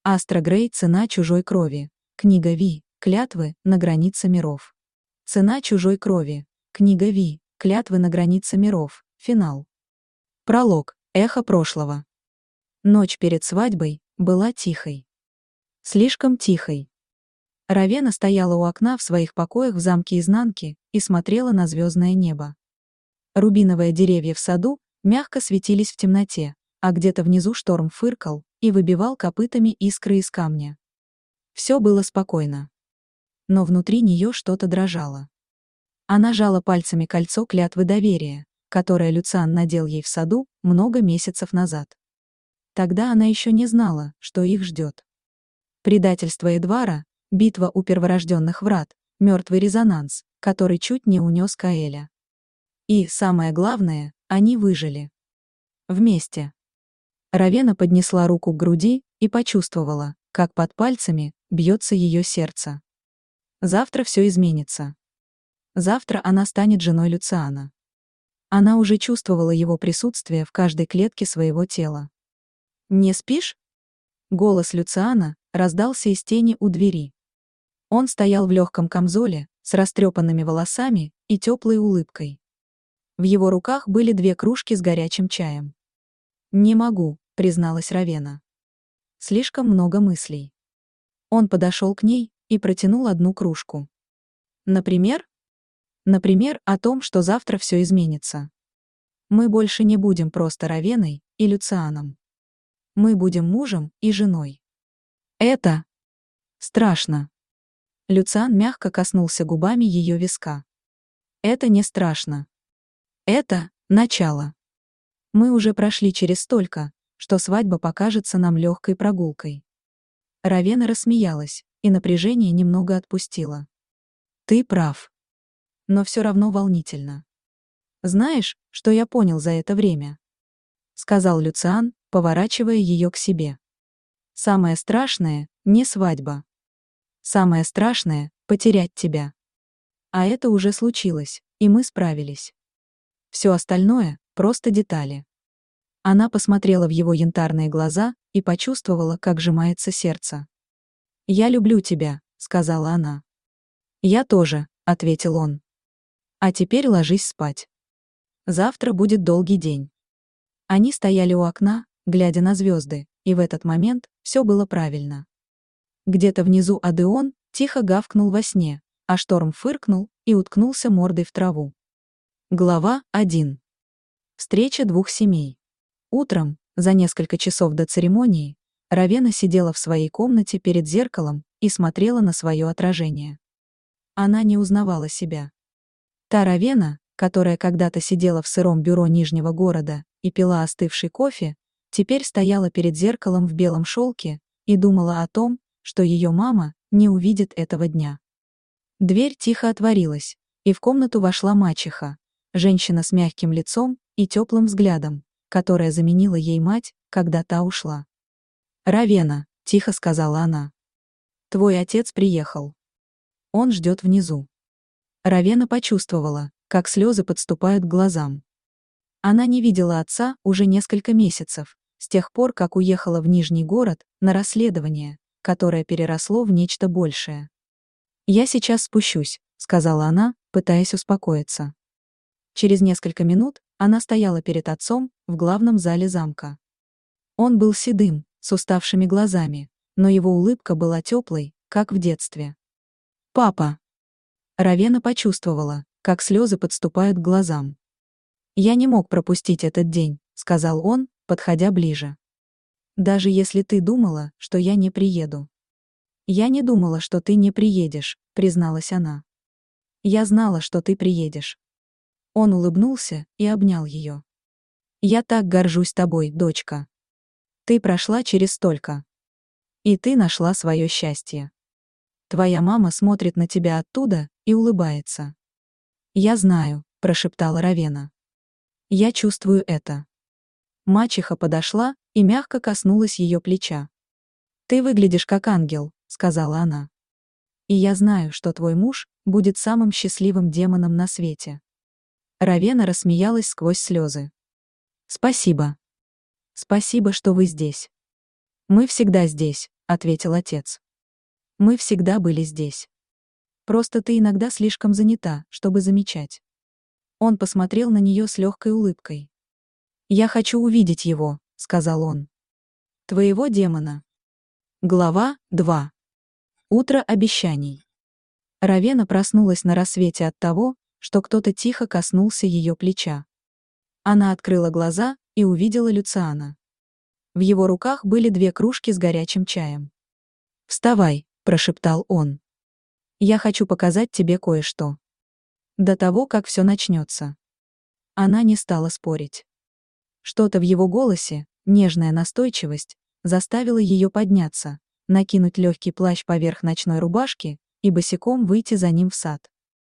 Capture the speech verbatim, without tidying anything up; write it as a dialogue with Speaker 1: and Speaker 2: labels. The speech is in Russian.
Speaker 1: Астра Грей «Цена чужой крови». Книга Ви. Клятвы на границе миров. Цена чужой крови. Книга Ви. Клятвы на границе миров. Финал. Пролог. Эхо прошлого. Ночь перед свадьбой была тихой. Слишком тихой. Равена стояла у окна в своих покоях в замке Изнанки и смотрела на звездное небо. Рубиновые деревья в саду мягко светились в темноте, а где-то внизу шторм фыркал и выбивал копытами искры из камня. Все было спокойно. Но внутри нее что-то дрожало. Она жала пальцами кольцо клятвы доверия, которое Люциан надел ей в саду много месяцев назад. Тогда она еще не знала, что их ждет. Предательство Эдвара, битва у перворожденных врат, мертвый резонанс, который чуть не унес Каэля. И, самое главное, они выжили. Вместе. Равена поднесла руку к груди и почувствовала, как под пальцами бьется ее сердце. Завтра все изменится. Завтра она станет женой Люциана. Она уже чувствовала его присутствие в каждой клетке своего тела. «Не спишь?» Голос Люциана раздался из тени у двери. Он стоял в легком камзоле, с растрепанными волосами и теплой улыбкой. В его руках были две кружки с горячим чаем. «Не могу», — призналась Равена. Слишком много мыслей. Он подошел к ней и протянул одну кружку. «Например?» «Например, о том, что завтра все изменится. Мы больше не будем просто Равеной и Люцианом. Мы будем мужем и женой. Это страшно». Люциан мягко коснулся губами ее виска. «Это не страшно. Это начало. Мы уже прошли через столько, что свадьба покажется нам легкой прогулкой». Равена рассмеялась, и напряжение немного отпустило. «Ты прав. Но все равно волнительно. Знаешь, что я понял за это время?» Сказал Люциан, поворачивая ее к себе. «Самое страшное — не свадьба. Самое страшное — потерять тебя. А это уже случилось, и мы справились. Все остальное — просто детали». Она посмотрела в его янтарные глаза и почувствовала, как сжимается сердце. «Я люблю тебя», — сказала она. «Я тоже», — ответил он. «А теперь ложись спать. Завтра будет долгий день». Они стояли у окна, глядя на звезды, и в этот момент все было правильно. Где-то внизу Адеон тихо гавкнул во сне, а шторм фыркнул и уткнулся мордой в траву. Глава один. Встреча двух семей. Утром, за несколько часов до церемонии, Равена сидела в своей комнате перед зеркалом и смотрела на свое отражение. Она не узнавала себя. Та Равена, которая когда-то сидела в сыром бюро Нижнего города и пила остывший кофе, теперь стояла перед зеркалом в белом шелке и думала о том, что ее мама не увидит этого дня. Дверь тихо отворилась, и в комнату вошла мачеха, женщина с мягким лицом и теплым взглядом, которая заменила ей мать, когда та ушла. «Равена», — тихо сказала она. «Твой отец приехал. Он ждет внизу». Равена почувствовала, как слезы подступают к глазам. Она не видела отца уже несколько месяцев, с тех пор, как уехала в Нижний город на расследование, которое переросло в нечто большее. «Я сейчас спущусь», — сказала она, пытаясь успокоиться. Через несколько минут она стояла перед отцом в главном зале замка. Он был седым, с уставшими глазами, но его улыбка была теплой, как в детстве. «Папа!» Равена почувствовала, как слезы подступают к глазам. «Я не мог пропустить этот день», — сказал он, подходя ближе. «Даже если ты думала, что я не приеду». «Я не думала, что ты не приедешь», — призналась она. «Я знала, что ты приедешь». Он улыбнулся и обнял ее. «Я так горжусь тобой, дочка. Ты прошла через столько. И ты нашла свое счастье. Твоя мама смотрит на тебя оттуда и улыбается». «Я знаю», — прошептала Равена. «Я чувствую это». Мачеха подошла и мягко коснулась ее плеча. «Ты выглядишь как ангел», — сказала она. «И я знаю, что твой муж будет самым счастливым демоном на свете». Равена рассмеялась сквозь слезы. «Спасибо. Спасибо, что вы здесь. Мы всегда здесь», ответил отец. Мы всегда были здесь. Просто ты иногда слишком занята, чтобы замечать. Он посмотрел на нее с легкой улыбкой. «Я хочу увидеть его», — сказал он. «Твоего демона». Глава два. Утро обещаний. Равена проснулась на рассвете от того, что кто-то тихо коснулся ее плеча. Она открыла глаза и увидела Люциана. В его руках были две кружки с горячим чаем. «Вставай», — прошептал он. «Я хочу показать тебе кое-что. До того, как все начнется». Она не стала спорить. Что-то в его голосе, нежная настойчивость, заставило ее подняться, накинуть легкий плащ поверх ночной рубашки и босиком выйти за ним в сад.